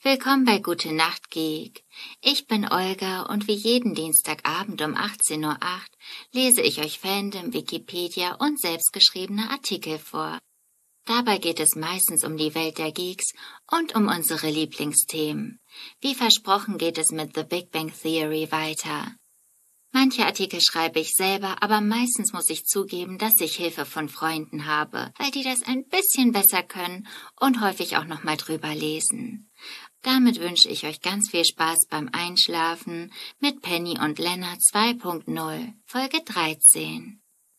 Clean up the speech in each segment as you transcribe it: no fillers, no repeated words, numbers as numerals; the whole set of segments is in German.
Willkommen bei Gute Nacht Geek. Ich bin Olga und wie jeden Dienstagabend um 18:08 Uhr lese ich euch Fandom, Wikipedia und selbstgeschriebene Artikel vor. Dabei geht es meistens um die Welt der Geeks und um unsere Lieblingsthemen. Wie versprochen geht es mit The Big Bang Theory weiter. Manche Artikel schreibe ich selber, aber meistens muss ich zugeben, dass ich Hilfe von Freunden habe, weil die das ein bisschen besser können und häufig auch nochmal drüber lesen. Damit wünsche ich euch ganz viel Spaß beim Einschlafen mit Penny und Leonard 2.0, Folge 13.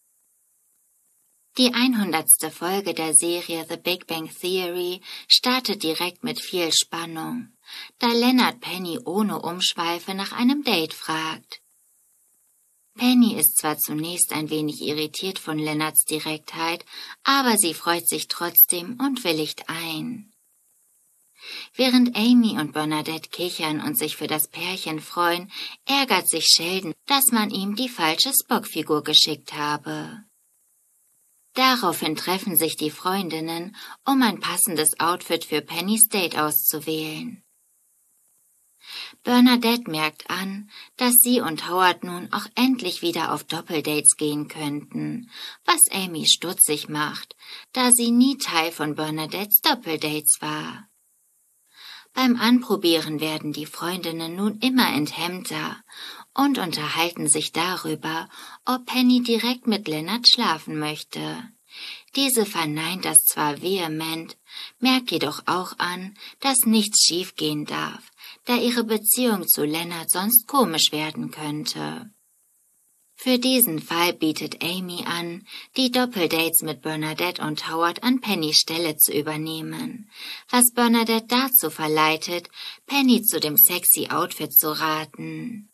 Die 100. Folge der Serie The Big Bang Theory startet direkt mit viel Spannung, da Leonard Penny ohne Umschweife nach einem Date fragt. Penny ist zwar zunächst ein wenig irritiert von Leonards Direktheit, aber sie freut sich trotzdem und willigt ein. Während Amy und Bernadette kichern und sich für das Pärchen freuen, ärgert sich Sheldon, dass man ihm die falsche Spock-Figur geschickt habe. Daraufhin treffen sich die Freundinnen, um ein passendes Outfit für Pennys Date auszuwählen. Bernadette merkt an, dass sie und Howard nun auch endlich wieder auf Doppeldates gehen könnten, was Amy stutzig macht, da sie nie Teil von Bernadettes Doppeldates war. Beim Anprobieren werden die Freundinnen nun immer enthemmter und unterhalten sich darüber, ob Penny direkt mit Leonard schlafen möchte. Diese verneint das zwar vehement, merkt jedoch auch an, dass nichts schiefgehen darf, da ihre Beziehung zu Leonard sonst komisch werden könnte. Für diesen Fall bietet Amy an, die Doppeldates mit Bernadette und Howard an Pennys Stelle zu übernehmen, was Bernadette dazu verleitet, Penny zu dem sexy Outfit zu raten.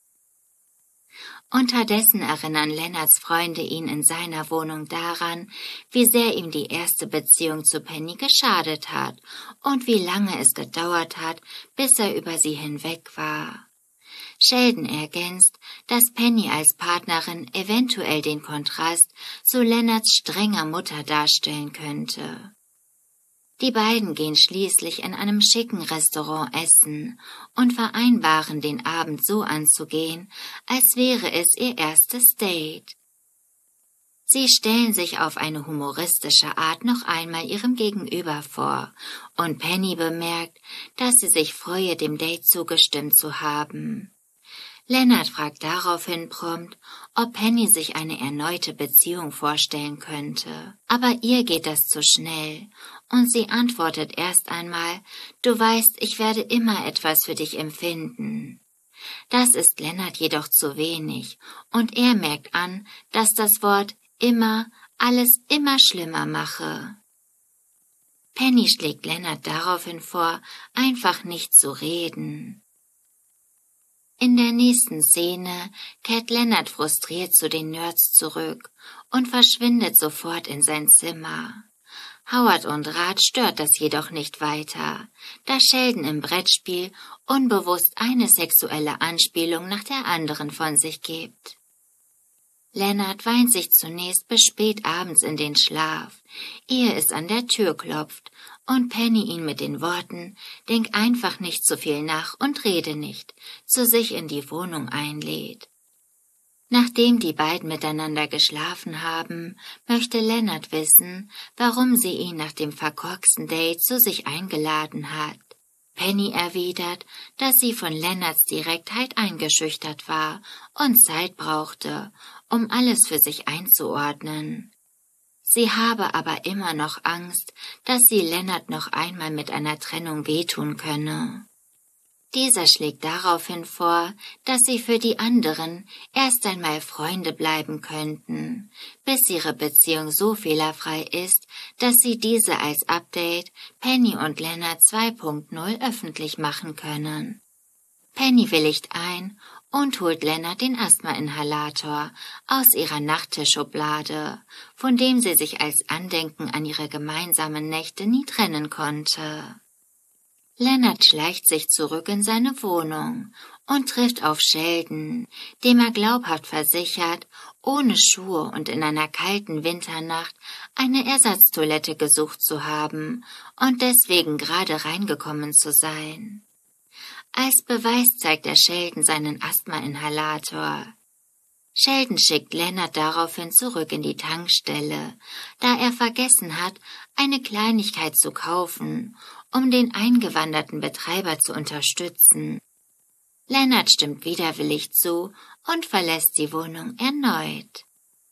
Unterdessen erinnern Leonards Freunde ihn in seiner Wohnung daran, wie sehr ihm die erste Beziehung zu Penny geschadet hat und wie lange es gedauert hat, bis er über sie hinweg war. Sheldon ergänzt, dass Penny als Partnerin eventuell den Kontrast zu Leonards strenger Mutter darstellen könnte. Die beiden gehen schließlich in einem schicken Restaurant essen und vereinbaren, den Abend so anzugehen, als wäre es ihr erstes Date. Sie stellen sich auf eine humoristische Art noch einmal ihrem Gegenüber vor und Penny bemerkt, dass sie sich freue, dem Date zugestimmt zu haben. Leonard fragt daraufhin prompt, ob Penny sich eine erneute Beziehung vorstellen könnte. Aber ihr geht das zu schnell und sie antwortet erst einmal, du weißt, ich werde immer etwas für dich empfinden. Das ist Leonard jedoch zu wenig und er merkt an, dass das Wort immer alles immer schlimmer mache. Penny schlägt Leonard daraufhin vor, einfach nicht zu reden. In der nächsten Szene kehrt Leonard frustriert zu den Nerds zurück und verschwindet sofort in sein Zimmer. Howard und Raj stört das jedoch nicht weiter, da Sheldon im Brettspiel unbewusst eine sexuelle Anspielung nach der anderen von sich gibt. Leonard weint sich zunächst bis spät abends in den Schlaf, ehe es an der Tür klopft und Penny ihn mit den Worten »Denk einfach nicht zu viel nach und rede nicht« zu sich in die Wohnung einlädt. Nachdem die beiden miteinander geschlafen haben, möchte Leonard wissen, warum sie ihn nach dem verkorksten Date zu sich eingeladen hat. Penny erwidert, dass sie von Leonards Direktheit eingeschüchtert war und Zeit brauchte, um alles für sich einzuordnen. Sie habe aber immer noch Angst, dass sie Leonard noch einmal mit einer Trennung wehtun könne. Dieser schlägt daraufhin vor, dass sie für die anderen erst einmal Freunde bleiben könnten, bis ihre Beziehung so fehlerfrei ist, dass sie diese als Update Penny und Leonard 2.0 öffentlich machen können. Penny willigt ein und holt Leonard den Asthma-Inhalator aus ihrer Nachttischschublade, von dem sie sich als Andenken an ihre gemeinsamen Nächte nie trennen konnte. Leonard schleicht sich zurück in seine Wohnung und trifft auf Sheldon, dem er glaubhaft versichert, ohne Schuhe und in einer kalten Winternacht eine Ersatztoilette gesucht zu haben und deswegen gerade reingekommen zu sein. Als Beweis zeigt er Sheldon seinen Asthma-Inhalator. Sheldon schickt Leonard daraufhin zurück in die Tankstelle, da er vergessen hat, eine Kleinigkeit zu kaufen, um den eingewanderten Betreiber zu unterstützen. Leonard stimmt widerwillig zu und verlässt die Wohnung erneut.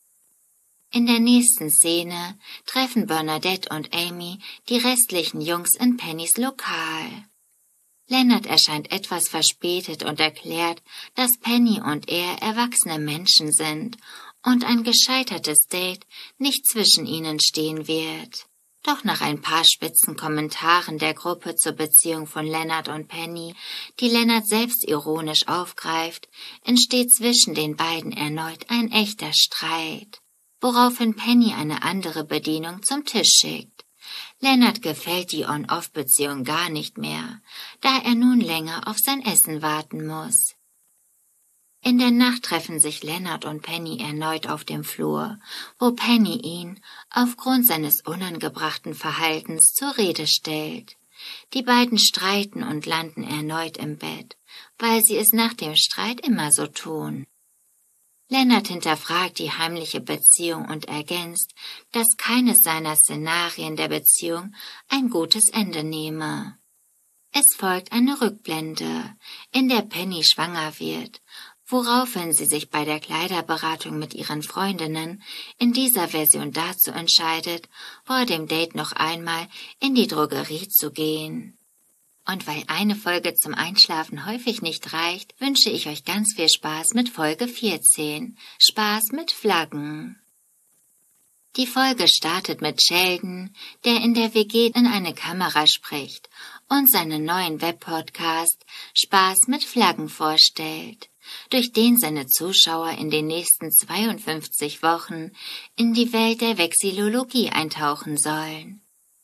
In der nächsten Szene treffen Bernadette und Amy die restlichen Jungs in Pennys Lokal. Leonard erscheint etwas verspätet und erklärt, dass Penny und er erwachsene Menschen sind und ein gescheitertes Date nicht zwischen ihnen stehen wird. Doch nach ein paar spitzen Kommentaren der Gruppe zur Beziehung von Leonard und Penny, die Leonard selbst ironisch aufgreift, entsteht zwischen den beiden erneut ein echter Streit, woraufhin Penny eine andere Bedienung zum Tisch schickt. Leonard gefällt die On-Off-Beziehung gar nicht mehr, da er nun länger auf sein Essen warten muss. In der Nacht treffen sich Leonard und Penny erneut auf dem Flur, wo Penny ihn aufgrund seines unangebrachten Verhaltens zur Rede stellt. Die beiden streiten und landen erneut im Bett, weil sie es nach dem Streit immer so tun. Leonard hinterfragt die heimliche Beziehung und ergänzt, dass keines seiner Szenarien der Beziehung ein gutes Ende nehme. Es folgt eine Rückblende, in der Penny schwanger wird, woraufhin sie sich bei der Kleiderberatung mit ihren Freundinnen in dieser Version dazu entscheidet, vor dem Date noch einmal in die Drogerie zu gehen. Und weil eine Folge zum Einschlafen häufig nicht reicht, wünsche ich euch ganz viel Spaß mit Folge 14, Spaß mit Flaggen. Die Folge startet mit Sheldon, der in der WG in eine Kamera spricht und seinen neuen Webpodcast Spaß mit Flaggen vorstellt, durch den seine Zuschauer in den nächsten 52 Wochen in die Welt der Vexillologie eintauchen sollen.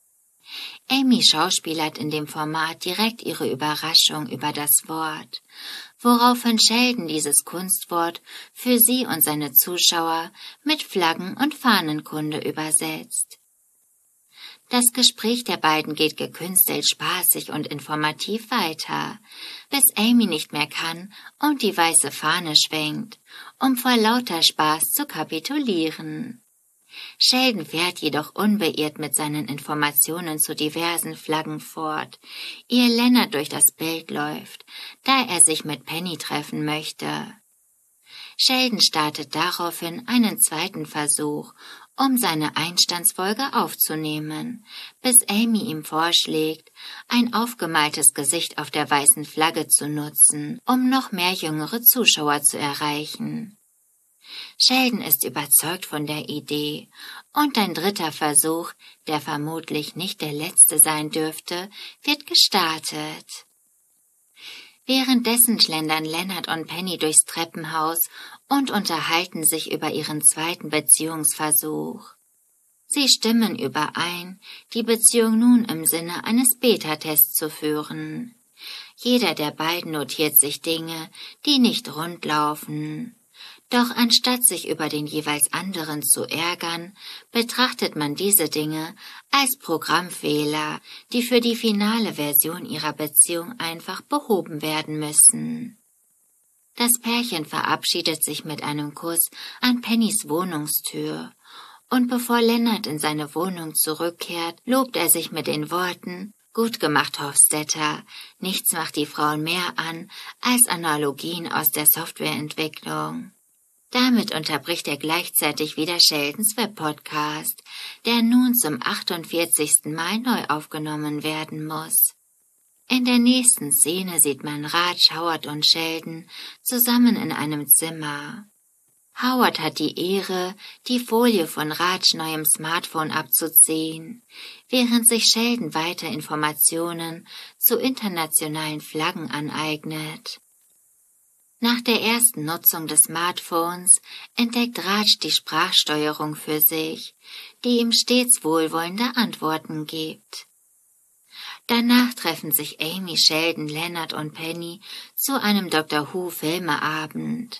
Amy schauspielert in dem Format direkt ihre Überraschung über das Wort, woraufhin Sheldon dieses Kunstwort für sie und seine Zuschauer mit Flaggen- und Fahnenkunde übersetzt. Das Gespräch der beiden geht gekünstelt spaßig und informativ weiter, bis Amy nicht mehr kann und die weiße Fahne schwenkt, um vor lauter Spaß zu kapitulieren. Sheldon fährt jedoch unbeirrt mit seinen Informationen zu diversen Flaggen fort, ehe Leonard durch das Bild läuft, da er sich mit Penny treffen möchte. Sheldon startet daraufhin einen zweiten Versuch, um seine Einstandsfolge aufzunehmen, bis Amy ihm vorschlägt, ein aufgemaltes Gesicht auf der weißen Flagge zu nutzen, um noch mehr jüngere Zuschauer zu erreichen. Sheldon ist überzeugt von der Idee und ein dritter Versuch, der vermutlich nicht der letzte sein dürfte, wird gestartet. Währenddessen schlendern Leonard und Penny durchs Treppenhaus und unterhalten sich über ihren zweiten Beziehungsversuch. Sie stimmen überein, die Beziehung nun im Sinne eines Beta-Tests zu führen. Jeder der beiden notiert sich Dinge, die nicht rund laufen. Doch anstatt sich über den jeweils anderen zu ärgern, betrachtet man diese Dinge als Programmfehler, die für die finale Version ihrer Beziehung einfach behoben werden müssen. Das Pärchen verabschiedet sich mit einem Kuss an Pennys Wohnungstür, und bevor Leonard in seine Wohnung zurückkehrt, lobt er sich mit den Worten: »Gut gemacht, Hofstetter, nichts macht die Frauen mehr an als Analogien aus der Softwareentwicklung.« Damit unterbricht er gleichzeitig wieder Sheldons Webpodcast, der nun zum 48. Mal neu aufgenommen werden muss. In der nächsten Szene sieht man Raj, Howard und Sheldon zusammen in einem Zimmer. Howard hat die Ehre, die Folie von Rajs neuem Smartphone abzuziehen, während sich Sheldon weiter Informationen zu internationalen Flaggen aneignet. Nach der ersten Nutzung des Smartphones entdeckt Raj die Sprachsteuerung für sich, die ihm stets wohlwollende Antworten gibt. Danach treffen sich Amy, Sheldon, Leonard und Penny zu einem Doctor Who-Filmeabend.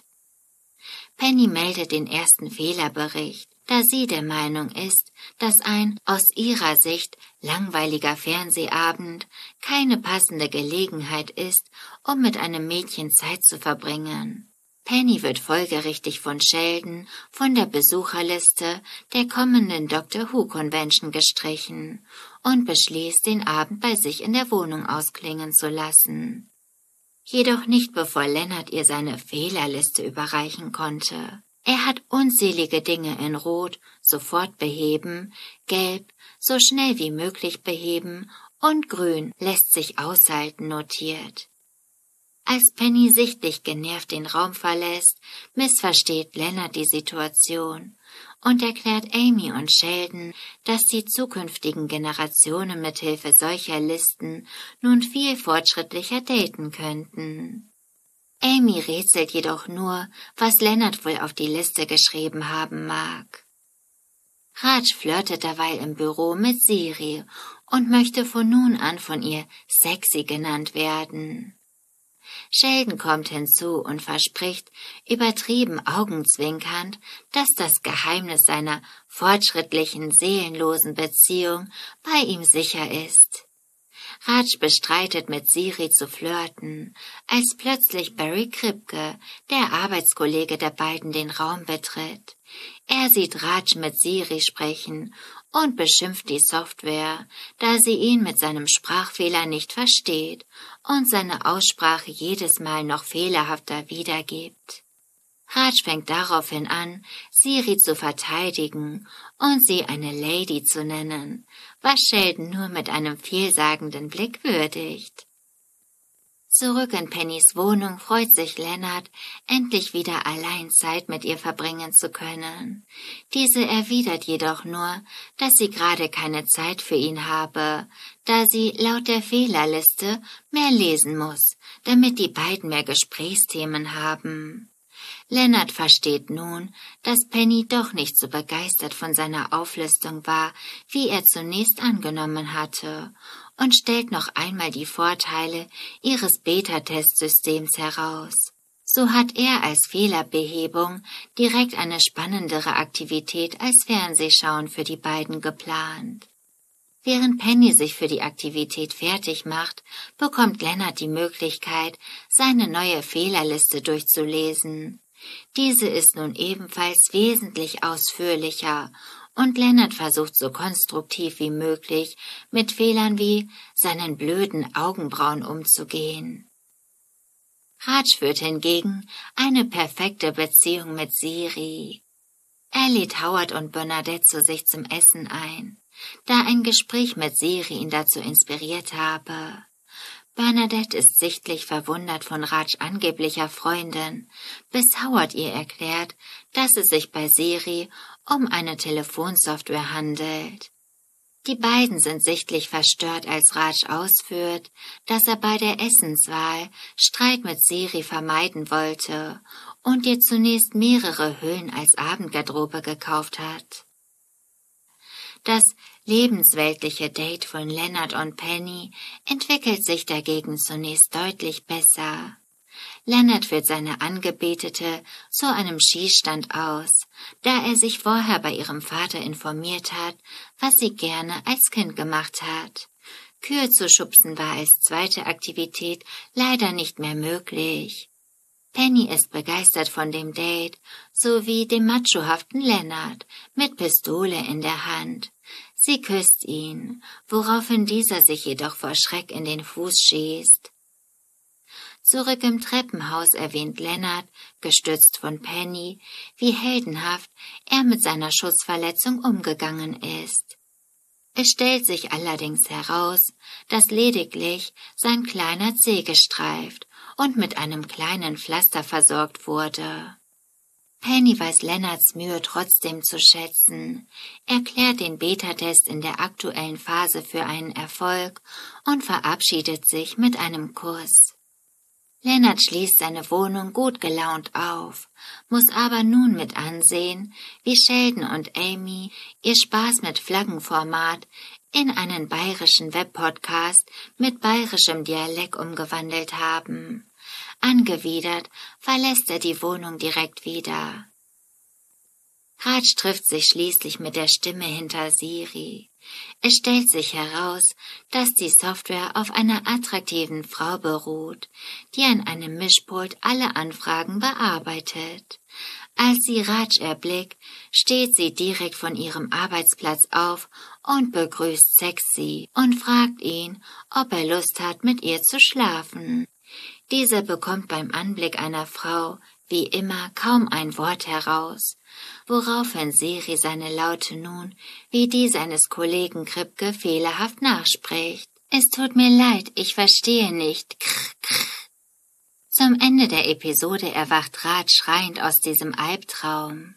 Penny meldet den ersten Fehlerbericht, da sie der Meinung ist, dass ein aus ihrer Sicht langweiliger Fernsehabend keine passende Gelegenheit ist, um mit einem Mädchen Zeit zu verbringen. Penny wird folgerichtig von Sheldon von der Besucherliste der kommenden Doctor Who Convention gestrichen und beschließt, den Abend bei sich in der Wohnung ausklingen zu lassen. Jedoch nicht, bevor Leonard ihr seine Fehlerliste überreichen konnte. Er hat unzählige Dinge in Rot, sofort beheben, Gelb, so schnell wie möglich beheben und Grün lässt sich aushalten notiert. Als Penny sichtlich genervt den Raum verlässt, missversteht Leonard die Situation und erklärt Amy und Sheldon, dass die zukünftigen Generationen mithilfe solcher Listen nun viel fortschrittlicher daten könnten. Amy rätselt jedoch nur, was Leonard wohl auf die Liste geschrieben haben mag. Raj flirtet derweil im Büro mit Siri und möchte von nun an von ihr Sexy genannt werden. Sheldon kommt hinzu und verspricht, übertrieben augenzwinkernd, dass das Geheimnis seiner fortschrittlichen, seelenlosen Beziehung bei ihm sicher ist. Raj bestreitet, mit Siri zu flirten, als plötzlich Barry Kripke, der Arbeitskollege der beiden, den Raum betritt. Er sieht Raj mit Siri sprechen und beschimpft die Software, da sie ihn mit seinem Sprachfehler nicht versteht und seine Aussprache jedes Mal noch fehlerhafter wiedergibt. Raj fängt daraufhin an, Siri zu verteidigen und sie eine Lady zu nennen, was Sheldon nur mit einem vielsagenden Blick würdigt. Zurück in Pennys Wohnung freut sich Leonard, endlich wieder allein Zeit mit ihr verbringen zu können. Diese erwidert jedoch nur, dass sie gerade keine Zeit für ihn habe, da sie laut der Fehlerliste mehr lesen muss, damit die beiden mehr Gesprächsthemen haben. Leonard versteht nun, dass Penny doch nicht so begeistert von seiner Auflistung war, wie er zunächst angenommen hatte, und stellt noch einmal die Vorteile ihres Beta-Testsystems heraus. So hat er als Fehlerbehebung direkt eine spannendere Aktivität als Fernsehschauen für die beiden geplant. Während Penny sich für die Aktivität fertig macht, bekommt Leonard die Möglichkeit, seine neue Fehlerliste durchzulesen. Diese ist nun ebenfalls wesentlich ausführlicher und Leonard versucht so konstruktiv wie möglich mit Fehlern wie seinen blöden Augenbrauen umzugehen. Raj führt hingegen eine perfekte Beziehung mit Siri. Er lädt Howard und Bernadette zu sich zum Essen ein, da ein Gespräch mit Siri ihn dazu inspiriert habe. Bernadette ist sichtlich verwundert von Raj angeblicher Freundin, bis Howard ihr erklärt, dass es sich bei Siri um eine Telefonsoftware handelt. Die beiden sind sichtlich verstört, als Raj ausführt, dass er bei der Essenswahl Streit mit Siri vermeiden wollte und ihr zunächst mehrere Hüllen als Abendgarderobe gekauft hat. Das lebensweltliche Date von Leonard und Penny entwickelt sich dagegen zunächst deutlich besser. Leonard führt seine Angebetete zu einem Schießstand aus, da er sich vorher bei ihrem Vater informiert hat, was sie gerne als Kind gemacht hat. Kühe zu schubsen war als zweite Aktivität leider nicht mehr möglich. Penny ist begeistert von dem Date, sowie dem machohaften Leonard mit Pistole in der Hand. Sie küsst ihn, woraufhin dieser sich jedoch vor Schreck in den Fuß schießt. Zurück im Treppenhaus erwähnt Leonard, gestützt von Penny, wie heldenhaft er mit seiner Schussverletzung umgegangen ist. Es stellt sich allerdings heraus, dass lediglich sein kleiner Zeh gestreift und mit einem kleinen Pflaster versorgt wurde. Penny weiß Leonards Mühe trotzdem zu schätzen, erklärt den Beta-Test in der aktuellen Phase für einen Erfolg und verabschiedet sich mit einem Kuss. Leonard schließt seine Wohnung gut gelaunt auf, muss aber nun mit ansehen, wie Sheldon und Amy ihr Spaß mit Flaggenformat in einen bayerischen Webpodcast mit bayerischem Dialekt umgewandelt haben. Angewidert verlässt er die Wohnung direkt wieder. Raj trifft sich schließlich mit der Stimme hinter Siri. Es stellt sich heraus, dass die Software auf einer attraktiven Frau beruht, die an einem Mischpult alle Anfragen bearbeitet. Als sie Raj erblickt, steht sie direkt von ihrem Arbeitsplatz auf und begrüßt Sexy und fragt ihn, ob er Lust hat, mit ihr zu schlafen. Dieser bekommt beim Anblick einer Frau, wie immer, kaum ein Wort heraus, woraufhin Siri seine Laute nun, wie die seines Kollegen Kripke, fehlerhaft nachspricht. Es tut mir leid, ich verstehe nicht. Krr, krr. Zum Ende der Episode erwacht Raj schreiend aus diesem Albtraum.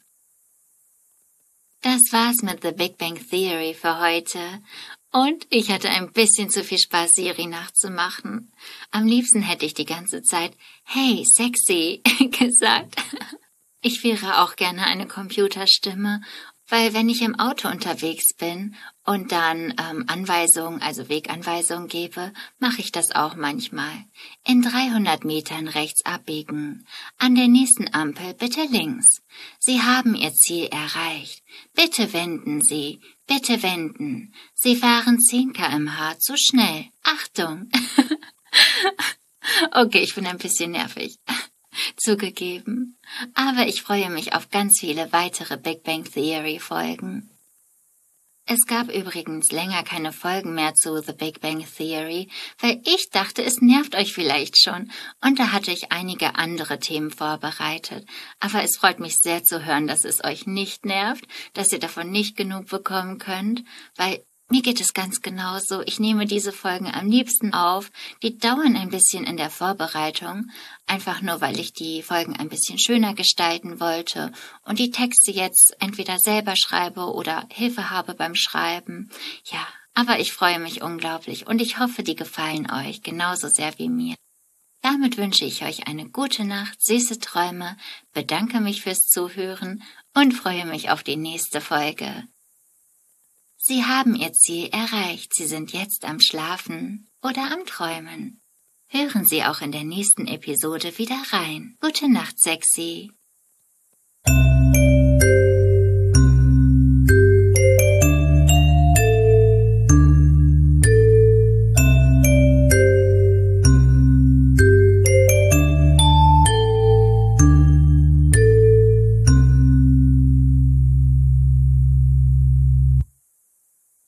Das war's mit The Big Bang Theory für heute. Und ich hatte ein bisschen zu viel Spaß, Siri nachzumachen. Am liebsten hätte ich die ganze Zeit "Hey, sexy" gesagt. Ich wäre auch gerne eine Computerstimme, weil wenn ich im Auto unterwegs bin und dann Anweisungen, also Weganweisungen gebe, mache ich das auch manchmal. In 300 Metern rechts abbiegen. An der nächsten Ampel bitte links. Sie haben Ihr Ziel erreicht. Bitte wenden Sie. Bitte wenden. Sie fahren 10 km/h zu schnell. Achtung! Okay, ich bin ein bisschen nervig. Zugegeben. Aber ich freue mich auf ganz viele weitere Big Bang Theory Folgen. Es gab übrigens länger keine Folgen mehr zu The Big Bang Theory, weil ich dachte, es nervt euch vielleicht schon, und da hatte ich einige andere Themen vorbereitet. Aber es freut mich sehr zu hören, dass es euch nicht nervt, dass ihr davon nicht genug bekommen könnt, weil mir geht es ganz genauso. Ich nehme diese Folgen am liebsten auf. Die dauern ein bisschen in der Vorbereitung, einfach nur, weil ich die Folgen ein bisschen schöner gestalten wollte und die Texte jetzt entweder selber schreibe oder Hilfe habe beim Schreiben. Ja, aber ich freue mich unglaublich und ich hoffe, die gefallen euch genauso sehr wie mir. Damit wünsche ich euch eine gute Nacht, süße Träume, bedanke mich fürs Zuhören und freue mich auf die nächste Folge. Sie haben Ihr Ziel erreicht, Sie sind jetzt am Schlafen oder am Träumen. Hören Sie auch in der nächsten Episode wieder rein. Gute Nacht, Sexy.